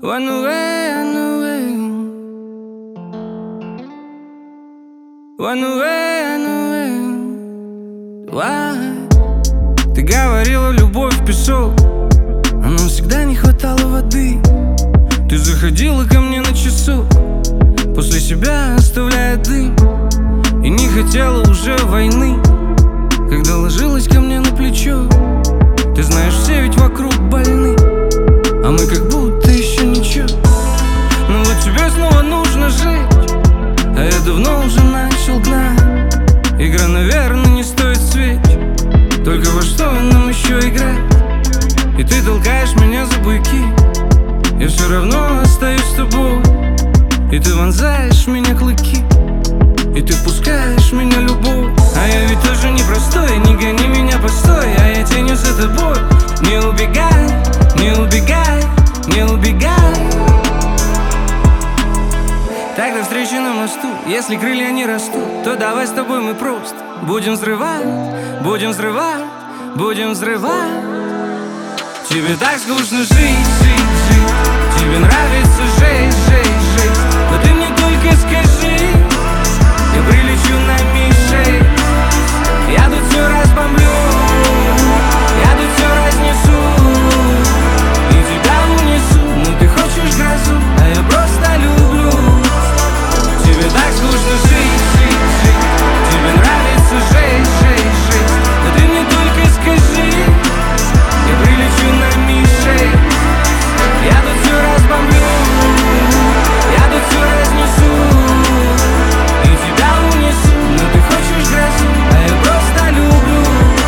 One away, one away. One away, one away. Why? Ты говорила, любовь в песок, а нам всегда не хватало воды. Ты заходила ко мне на часок, после себя оставляя дым, и не хотела уже войны, когда ложилась ко мне на плечо. Ты знаешь, все ведь вокруг больны, а мы как будто еще ничего. Но вот тебе снова нужно жить, а я давно уже начал гнать. Игра, наверное, не стоит свеч, только во что нам еще играть? И ты толкаешь меня за буйки, я все равно остаюсь с тобой. И ты вонзаешь в меня клыки, и ты впускаешь в меня любовь. А я ведь тоже непростой, не гони меня постой, а я тянусь за тобой. Не убегай, не убегай, не убегай. Так до встречи на мосту, если крылья не растут, то давай с тобой мы просто будем взрывать, будем взрывать, будем взрывать. Тебе так скучно жить, жить, жить, тебе нравится жить, жить, жить. Но ты мне только скажи, я прилечу на Ми-6. Я тут все разбомблю, я тут все разнесу и тебя унесу. Ну ты хочешь грозу, а я просто люблю. Тебе так скучно жить, жить, жить, тебе нравится жить, жить, жить. Но ты мне только скажи, я прилечу на Ми-6. Я тут все разбомблю, я тут все разнесу и тебя унесу. Но ты хочешь грозу, а я просто люблю.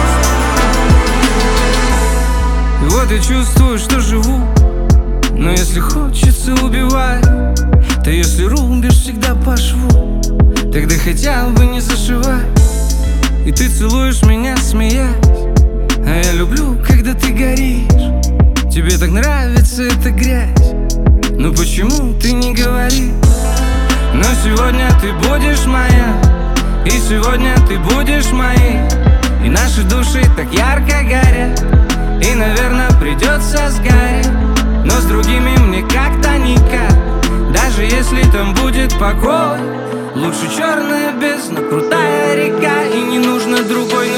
И вот я чувствую, что живу, но если хочется убивать, то если рубишь всегда по шву, тогда хотя бы не зашивай. И ты целуешь меня, смеясь, а я люблю, когда ты горишь. Тебе так нравится эта грязь, ну почему ты не говоришь? Но сегодня ты будешь моя, и сегодня ты будешь моей. И наши души так ярко горят, и, наверное, придется сгореть. Но с другими мне как-то никак, даже если там будет покой. Лучше черная бездна, крутая река, и не нужно другой.